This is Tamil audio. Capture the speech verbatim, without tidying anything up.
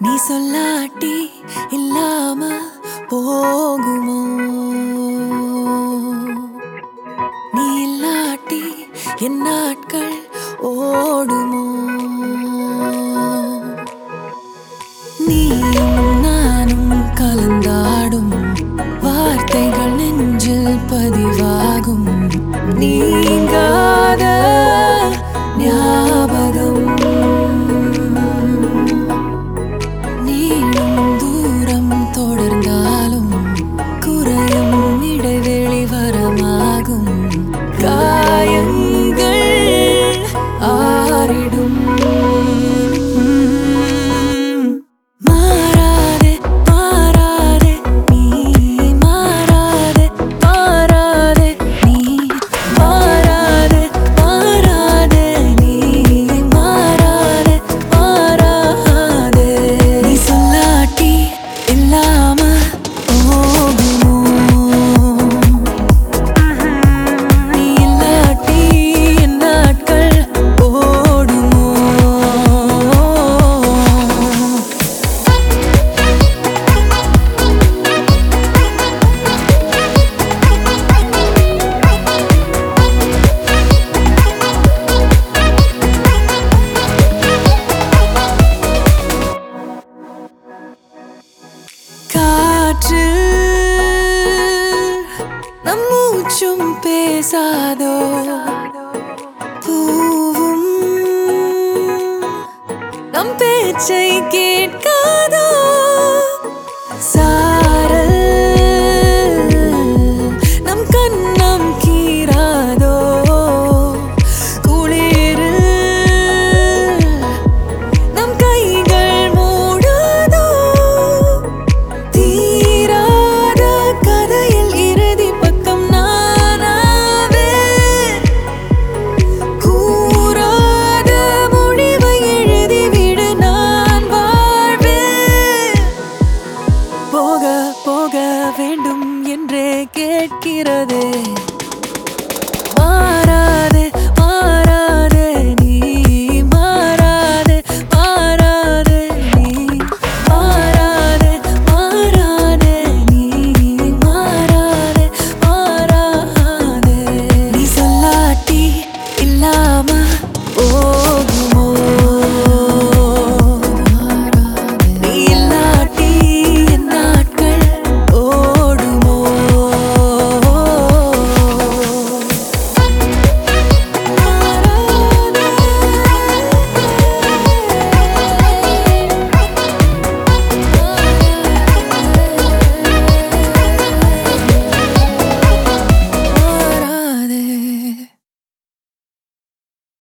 நீ சொல்லாட்டி இல்லாம போகுமோ நீ இல்லாட்டி என் நாட்கள் ஓடுமோ நீயும் நானும் கலந்தாடும் வார்த்தைகள் நெஞ்சில் பதிவாகும் நீங்காத ஞாபகம் நீளும் தூரம் தொடர்ந்தாலும் குறையும் இடைவெளி வரமாகும் காயங்கள் ஆறிடும் மாறாதே மாறாதே நீ மாறாதே மாறாதே நீ மாறாதே மாறாதே நீ மாறாதே மாறாதே நீ சொல்லாட்டி இல்லாம போகுமோ நீ இல்லாட்டி என் நாட்கள் ஓடுமோ காற்று நம் மூச்சும் பேசாதோ பூவும் நம் பேச்சை